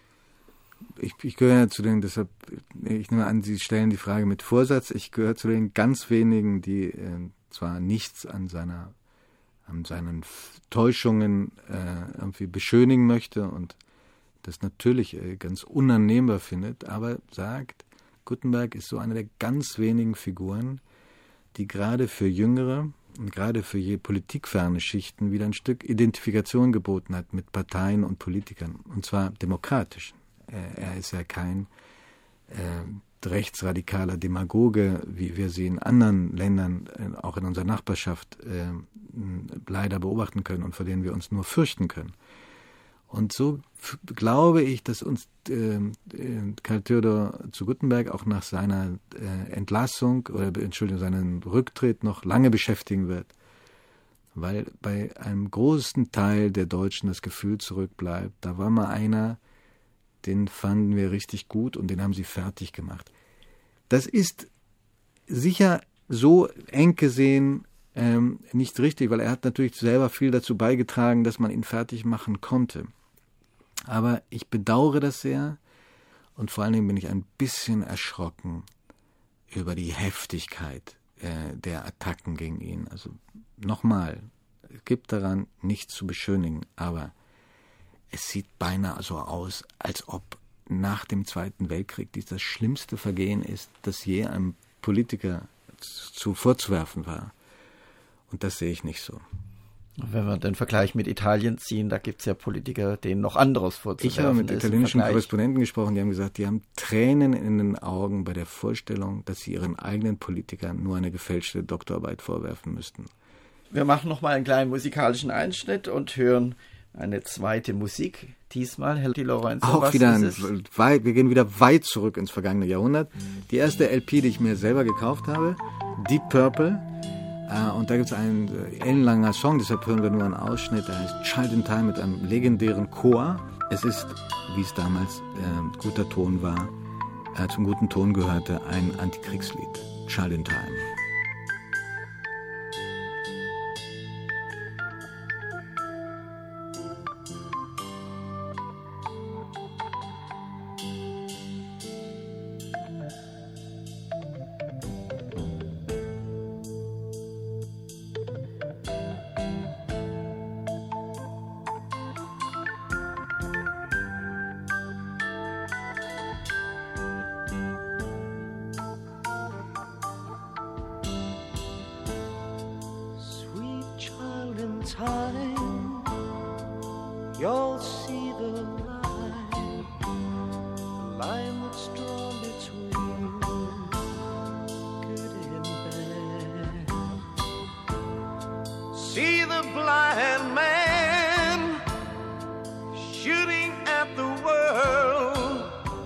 Ich gehöre ja zu den, deshalb, ich nehme an, Sie stellen die Frage mit Vorsatz, ich gehöre zu den ganz wenigen, die zwar nichts an seinen Täuschungen irgendwie beschönigen möchte und das natürlich ganz unannehmbar findet, aber sagt, Guttenberg ist so eine der ganz wenigen Figuren, die gerade für Jüngere und gerade für je politikferne Schichten wieder ein Stück Identifikation geboten hat mit Parteien und Politikern, und zwar demokratischen. Er ist ja kein rechtsradikaler Demagoge, wie wir sie in anderen Ländern, auch in unserer Nachbarschaft, leider beobachten können und vor denen wir uns nur fürchten können. Und so glaube ich, dass uns Karl Theodor zu Guttenberg auch nach seiner Entlassung seinem Rücktritt noch lange beschäftigen wird, weil bei einem großen Teil der Deutschen das Gefühl zurückbleibt, da war mal einer, den fanden wir richtig gut und den haben sie fertig gemacht. Das ist sicher so eng gesehen nicht richtig, weil er hat natürlich selber viel dazu beigetragen, dass man ihn fertig machen konnte. Aber ich bedauere das sehr, und vor allen Dingen bin ich ein bisschen erschrocken über die Heftigkeit der Attacken gegen ihn. Also nochmal, es gibt daran nichts zu beschönigen, aber es sieht beinahe so aus, als ob nach dem Zweiten Weltkrieg dies das schlimmste Vergehen ist, das je einem Politiker vorzuwerfen war. Und das sehe ich nicht so. Wenn wir den Vergleich mit Italien ziehen, da gibt es ja Politiker, denen noch anderes vorzuwerfen ist. Ich habe mit italienischen Korrespondenten gesprochen, die haben gesagt, die haben Tränen in den Augen bei der Vorstellung, dass sie ihren eigenen Politikern nur eine gefälschte Doktorarbeit vorwerfen müssten. Wir machen noch mal einen kleinen musikalischen Einschnitt und hören eine zweite Musik. Diesmal Herr Di Lorenzo. Auch wieder wir gehen wieder weit zurück ins vergangene Jahrhundert. Die erste LP, die ich mir selber gekauft habe, Deep Purple. Und da gibt es einen ellenlanger Song, deshalb hören wir nur einen Ausschnitt, der heißt Child in Time mit einem legendären Chor. Es ist, wie es damals guter Ton war, zum guten Ton gehörte, ein Antikriegslied. Child in Time. Time, you'll see the line that's drawn between shooting at the world.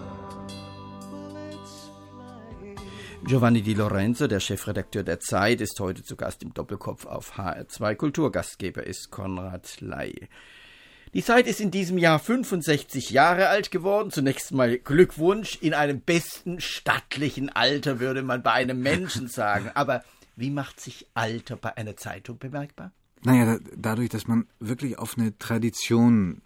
Giovanni Di Lorenzo, der Chefredakteur der Zeit, ist heute zu Gast im Doppelkopf auf HR2. Kulturgastgeber ist Konrad Ley. Die Zeit ist in diesem Jahr 65 Jahre alt geworden. Zunächst mal Glückwunsch. In einem besten stattlichen Alter, würde man bei einem Menschen sagen. Aber wie macht sich Alter bei einer Zeitung bemerkbar? Naja, dadurch, dass man wirklich auf eine Tradition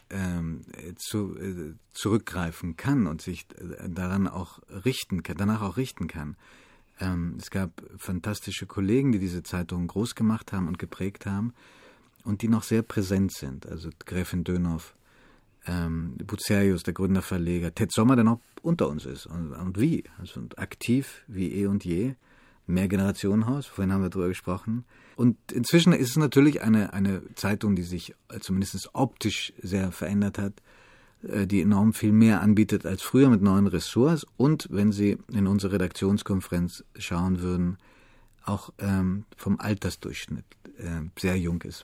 zurückgreifen kann und sich daran auch danach auch richten kann. Es gab fantastische Kollegen, die diese Zeitung groß gemacht haben und geprägt haben und die noch sehr präsent sind. Also Gräfin Dönhoff, Bucerius, der Gründerverleger, Ted Sommer, der noch unter uns ist und wie, also aktiv wie eh und je. Mehrgenerationenhaus, vorhin haben wir darüber gesprochen. Und inzwischen ist es natürlich eine Zeitung, die sich zumindest optisch sehr verändert hat, die enorm viel mehr anbietet als früher mit neuen Ressorts und, wenn Sie in unsere Redaktionskonferenz schauen würden, auch vom Altersdurchschnitt sehr jung ist.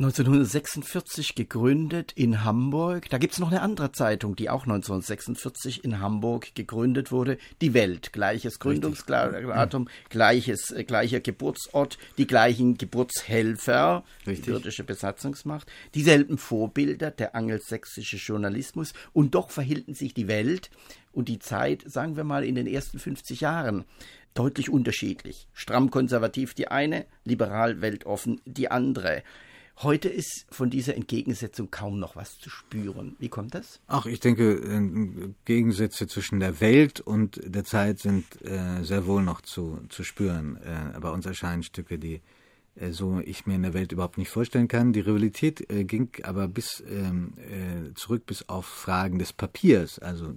1946 gegründet in Hamburg. Da gibt es noch eine andere Zeitung, die auch 1946 in Hamburg gegründet wurde. Die Welt. Gleiches Gründungsdatum, gleicher Geburtsort, die gleichen Geburtshelfer, irdische Besatzungsmacht, dieselben Vorbilder, der angelsächsische Journalismus. Und doch verhielten sich die Welt und die Zeit, sagen wir mal, in den ersten 50 Jahren deutlich unterschiedlich. Stramm konservativ die eine, liberal weltoffen die andere. Heute ist von dieser Entgegensetzung kaum noch was zu spüren. Wie kommt das? Ach, ich denke, Gegensätze zwischen der Welt und der Zeit sind sehr wohl noch zu spüren. Bei uns erscheinen Stücke, die so ich mir in der Welt überhaupt nicht vorstellen kann. Die Rivalität ging aber zurück bis auf Fragen des Papiers. Also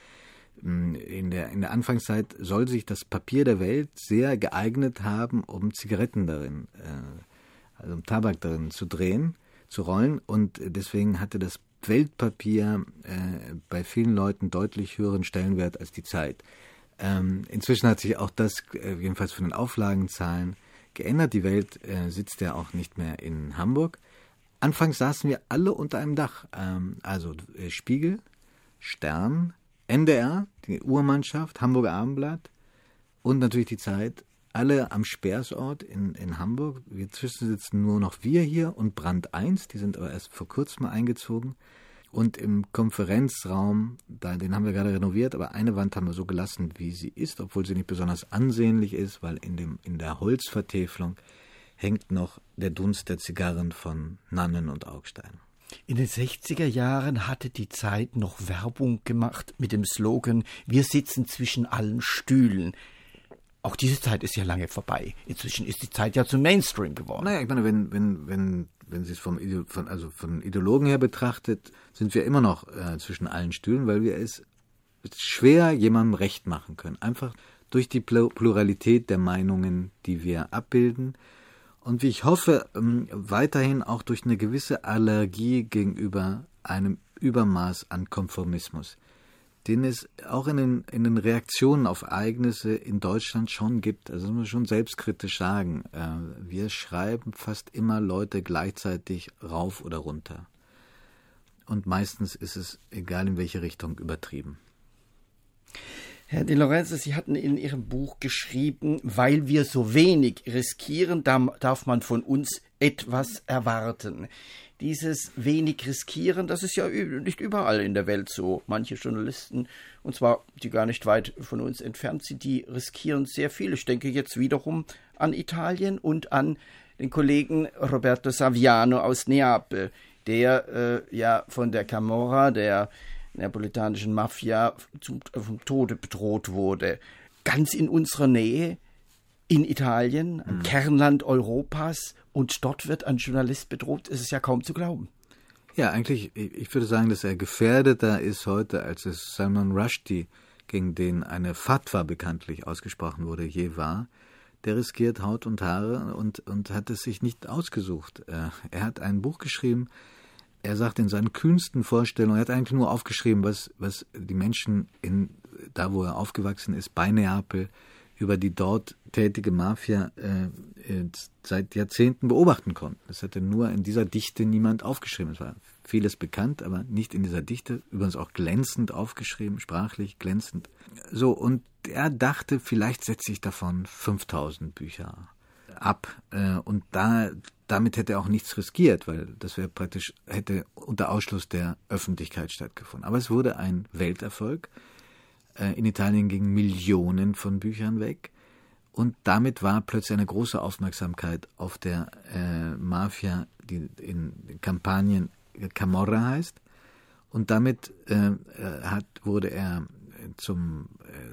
in der Anfangszeit soll sich das Papier der Welt sehr geeignet haben, um Zigaretten darin also um Tabak darin zu rollen. Und deswegen hatte das Weltpapier bei vielen Leuten deutlich höheren Stellenwert als die Zeit. Inzwischen hat sich auch das, jedenfalls von den Auflagenzahlen, geändert. Die Welt sitzt ja auch nicht mehr in Hamburg. Anfangs saßen wir alle unter einem Dach. Also Spiegel, Stern, NDR, die Urmannschaft, Hamburger Abendblatt und natürlich die Zeit. Alle am Speersort in Hamburg. Inzwischen sitzen nur noch wir hier und Brand 1, die sind aber erst vor kurzem eingezogen. Und im Konferenzraum, den haben wir gerade renoviert, aber eine Wand haben wir so gelassen, wie sie ist, obwohl sie nicht besonders ansehnlich ist, weil in der Holzvertäfelung hängt noch der Dunst der Zigarren von Nannen und Augstein. In den 60er Jahren hatte die Zeit noch Werbung gemacht mit dem Slogan: Wir sitzen zwischen allen Stühlen. Auch diese Zeit ist ja lange vorbei. Inzwischen ist die Zeit ja zum Mainstream geworden. Naja, ich meine, wenn Sie es von Ideologen her betrachtet, sind wir immer noch zwischen allen Stühlen, weil wir es schwer jemandem recht machen können. Einfach durch die Pluralität der Meinungen, die wir abbilden. Und wie ich hoffe, weiterhin auch durch eine gewisse Allergie gegenüber einem Übermaß an Konformismus, den es auch in den Reaktionen auf Ereignisse in Deutschland schon gibt. Also muss man schon selbstkritisch sagen. Wir schreiben fast immer Leute gleichzeitig rauf oder runter. Und meistens ist es, egal in welche Richtung, übertrieben. Herr Di Lorenzo, Sie hatten in Ihrem Buch geschrieben, weil wir so wenig riskieren, darf man von uns etwas erwarten. Dieses wenig riskieren, das ist ja nicht überall in der Welt so. Manche Journalisten, und zwar die gar nicht weit von uns entfernt sind, die riskieren sehr viel. Ich denke jetzt wiederum an Italien und an den Kollegen Roberto Saviano aus Neapel, der ja von der Camorra, der neapolitanischen Mafia, vom Tode bedroht wurde. Ganz in unserer Nähe, in Italien, im Kernland Europas, und dort wird ein Journalist bedroht. Es ist ja kaum zu glauben. Ja, eigentlich, ich würde sagen, dass er gefährdeter ist heute, als es Salman Rushdie, gegen den eine Fatwa bekanntlich ausgesprochen wurde, je war. Der riskiert Haut und Haare und hat es sich nicht ausgesucht. Er hat ein Buch geschrieben. Er sagt in seinen kühnsten Vorstellungen, er hat eigentlich nur aufgeschrieben, was die Menschen da, wo er aufgewachsen ist, bei Neapel, über die dort tätige Mafia seit Jahrzehnten beobachten konnten. Das hatte nur in dieser Dichte niemand aufgeschrieben. Es war vieles bekannt, aber nicht in dieser Dichte, übrigens auch glänzend aufgeschrieben, sprachlich glänzend. So, und er dachte, vielleicht setze ich davon 5000 Bücher ab. Und damit hätte er auch nichts riskiert, weil das wäre praktisch, hätte unter Ausschluss der Öffentlichkeit stattgefunden. Aber es wurde ein Welterfolg. In Italien gingen Millionen von Büchern weg. Und damit war plötzlich eine große Aufmerksamkeit auf der Mafia, die in Kampanien Camorra heißt. Und damit wurde er zum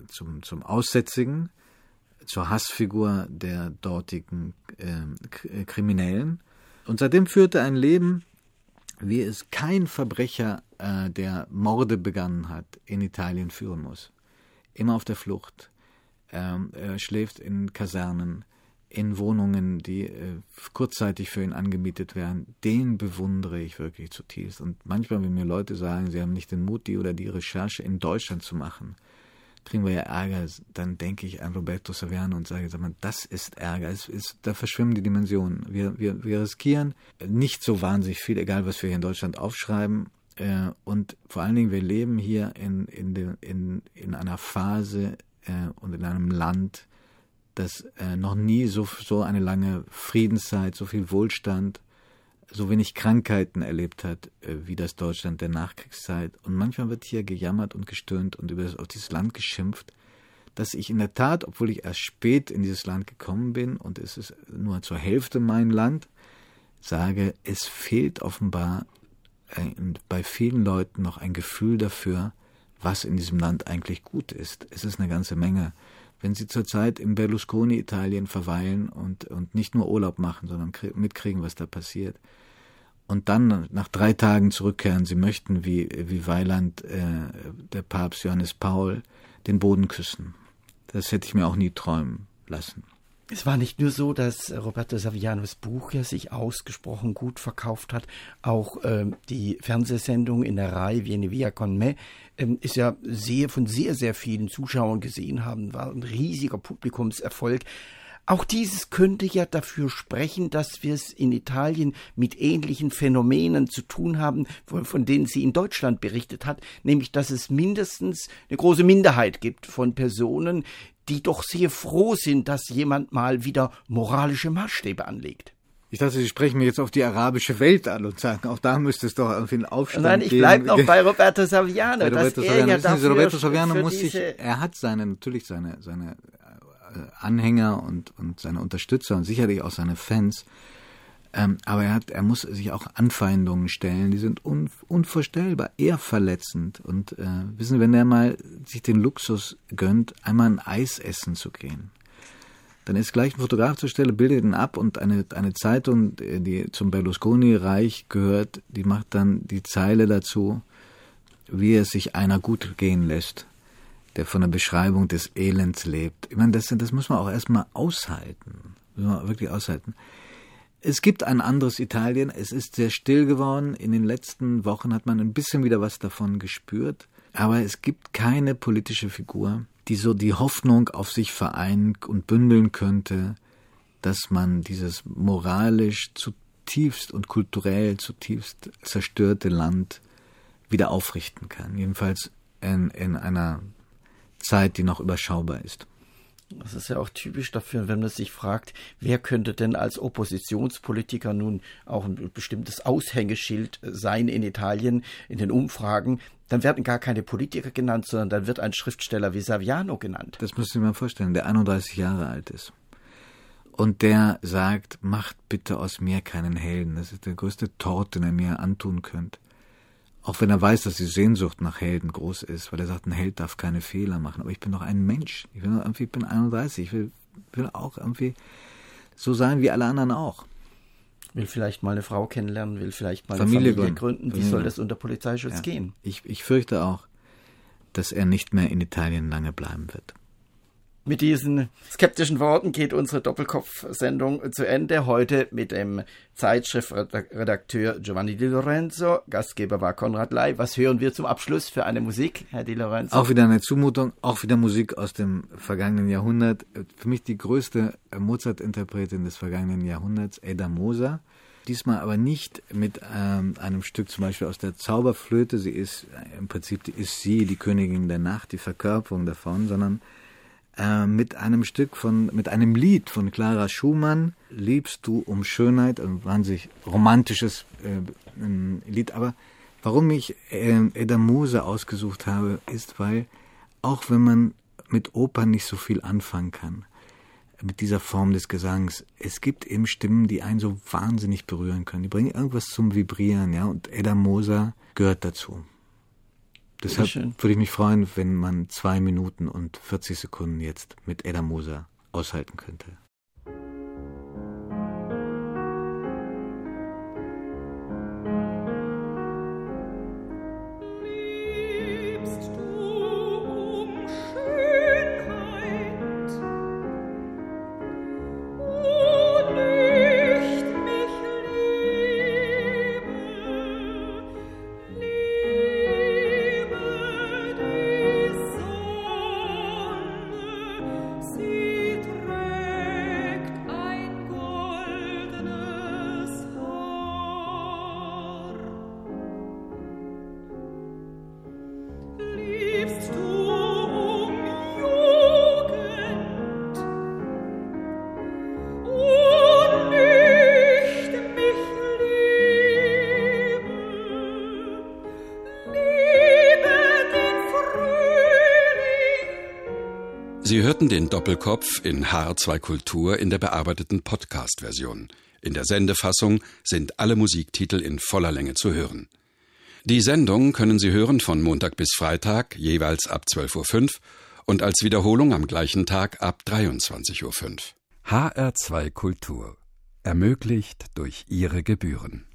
Aussätzigen, zur Hassfigur der dortigen Kriminellen. Und seitdem führte er ein Leben, wie es kein Verbrecher, der Morde begangen hat, in Italien führen muss. Immer auf der Flucht. Er schläft in Kasernen, in Wohnungen, die kurzzeitig für ihn angemietet werden. Den bewundere ich wirklich zutiefst. Und manchmal, wenn mir Leute sagen, sie haben nicht den Mut, die oder die Recherche in Deutschland zu machen, kriegen wir ja Ärger, dann denke ich an Roberto Saviano und sage, sag mal, das ist Ärger. Da verschwimmen die Dimensionen. Wir riskieren nicht so wahnsinnig viel, egal was wir hier in Deutschland aufschreiben. Und vor allen Dingen, wir leben hier in einer Phase und in einem Land, das noch nie so eine lange Friedenszeit, so viel Wohlstand, so wenig Krankheiten erlebt hat, wie das Deutschland der Nachkriegszeit. Und manchmal wird hier gejammert und gestöhnt und auf dieses Land geschimpft, dass ich in der Tat, obwohl ich erst spät in dieses Land gekommen bin und es ist nur zur Hälfte mein Land, sage, es fehlt offenbar bei vielen Leuten noch ein Gefühl dafür, was in diesem Land eigentlich gut ist. Es ist eine ganze Menge. Wenn Sie zurzeit im Berlusconi-Italien verweilen und nicht nur Urlaub machen, sondern mitkriegen, was da passiert, und dann nach 3 Tagen zurückkehren, Sie möchten wie Weiland, der Papst Johannes Paul, den Boden küssen. Das hätte ich mir auch nie träumen lassen. Es war nicht nur so, dass Roberto Savianos Buch ja sich ausgesprochen gut verkauft hat. Auch die Fernsehsendung in der Rai Vieni Via con me ist ja von sehr, sehr vielen Zuschauern gesehen haben, war ein riesiger Publikumserfolg. Auch dieses könnte ja dafür sprechen, dass wir es in Italien mit ähnlichen Phänomenen zu tun haben, von denen sie in Deutschland berichtet hat, nämlich dass es mindestens eine große Minderheit gibt von Personen, die doch sehr froh sind, dass jemand mal wieder moralische Maßstäbe anlegt. Ich dachte, Sie sprechen mir jetzt auf die arabische Welt an und sagen, auch da müsste es doch irgendwie einen Aufstand geben. Nein, ich bleibe noch bei Roberto Saviano. Roberto Saviano muss sich, er hat seine Anhänger und seine Unterstützer und sicherlich auch seine Fans, aber er muss sich auch Anfeindungen stellen, die sind unvorstellbar, eher verletzend. Und wissen Sie, wenn er mal sich den Luxus gönnt, einmal ein Eis essen zu gehen, dann ist gleich ein Fotograf zur Stelle, bildet ihn ab und eine Zeitung, die zum Berlusconi-Reich gehört, die macht dann die Zeile dazu, wie es sich einer gut gehen lässt, der von der Beschreibung des Elends lebt. Ich meine, das muss man auch erstmal aushalten. Muss man wirklich aushalten. Es gibt ein anderes Italien. Es ist sehr still geworden. In den letzten Wochen hat man ein bisschen wieder was davon gespürt. Aber es gibt keine politische Figur, die so die Hoffnung auf sich vereinen und bündeln könnte, dass man dieses moralisch zutiefst und kulturell zutiefst zerstörte Land wieder aufrichten kann. Jedenfalls in einer Zeit, die noch überschaubar ist. Das ist ja auch typisch dafür, wenn man sich fragt, wer könnte denn als Oppositionspolitiker nun auch ein bestimmtes Aushängeschild sein in Italien, in den Umfragen. Dann werden gar keine Politiker genannt, sondern dann wird ein Schriftsteller wie Saviano genannt. Das müssen Sie mir vorstellen, der 31 Jahre alt ist. Und der sagt, macht bitte aus mir keinen Helden. Das ist der größte Tort, den er mir antun könnte. Auch wenn er weiß, dass die Sehnsucht nach Helden groß ist, weil er sagt, ein Held darf keine Fehler machen. Aber ich bin doch ein Mensch. Ich bin 31. Ich will auch irgendwie so sein wie alle anderen auch. Will vielleicht mal eine Frau kennenlernen, will vielleicht mal eine Familie gründen. Wie soll das unter Polizeischutz gehen? Ich fürchte auch, dass er nicht mehr in Italien lange bleiben wird. Mit diesen skeptischen Worten geht unsere Doppelkopf-Sendung zu Ende. Heute mit dem Zeitschriftredakteur Giovanni Di Lorenzo. Gastgeber war Konrad Ley. Was hören wir zum Abschluss für eine Musik, Herr Di Lorenzo? Auch wieder eine Zumutung, auch wieder Musik aus dem vergangenen Jahrhundert. Für mich die größte Mozart-Interpretin des vergangenen Jahrhunderts, Ada Moser. Diesmal aber nicht mit einem Stück zum Beispiel aus der Zauberflöte. Sie ist im Prinzip die Königin der Nacht, die Verkörperung davon, sondern mit einem Lied von Clara Schumann, Liebst du um Schönheit, ein wahnsinnig romantisches Lied. Aber warum ich Eda Moser ausgesucht habe, ist, weil auch wenn man mit Opern nicht so viel anfangen kann, mit dieser Form des Gesangs, es gibt eben Stimmen, die einen so wahnsinnig berühren können. Die bringen irgendwas zum Vibrieren, ja, und Eda Moser gehört dazu. Deshalb würde ich mich freuen, wenn man 2 Minuten und 40 Sekunden jetzt mit Eda Moser aushalten könnte. Sie hörten den Doppelkopf in HR2 Kultur in der bearbeiteten Podcast-Version. In der Sendefassung sind alle Musiktitel in voller Länge zu hören. Die Sendung können Sie hören von Montag bis Freitag, jeweils ab 12.05 Uhr und als Wiederholung am gleichen Tag ab 23.05 Uhr. HR2 Kultur. Ermöglicht durch Ihre Gebühren.